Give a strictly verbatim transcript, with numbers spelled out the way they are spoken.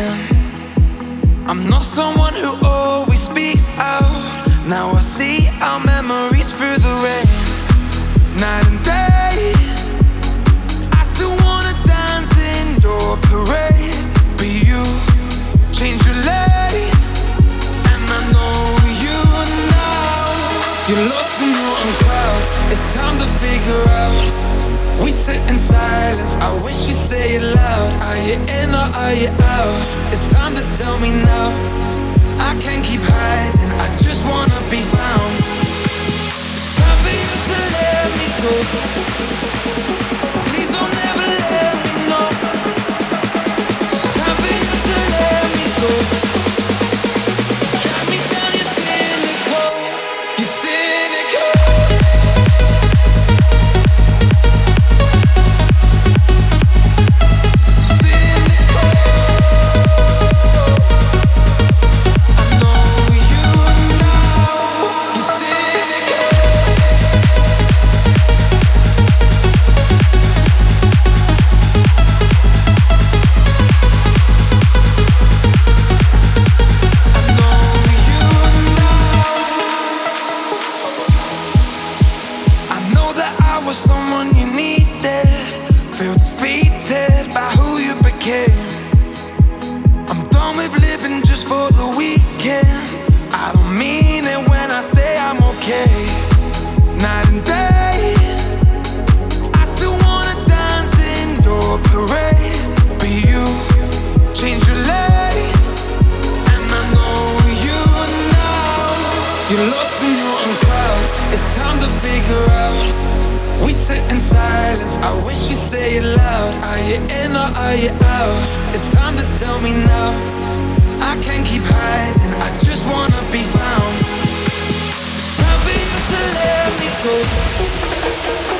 again. I'm not someone who always speaks out. Now I see our memories through the rain. Night and day, I still wanna dance in your parade. But you change your lane, and I know you now. You're lost in your own crowd. It's time to figure out. We sit in silence, I wish you say it loud. Are you in or are you out? It's time to tell me now. I can't keep hiding, I just wanna be found. It's time for you to let me go. Please don't ever let me know. It's time for you to let me go. Drive me down, you're cynical. You're cynical. You're lost in your own crowd. It's time to figure out. We sit in silence, I wish you say it loud. Are you in or are you out? It's time to tell me now. I can't keep hiding, I just wanna be found. It's time for you to let me go.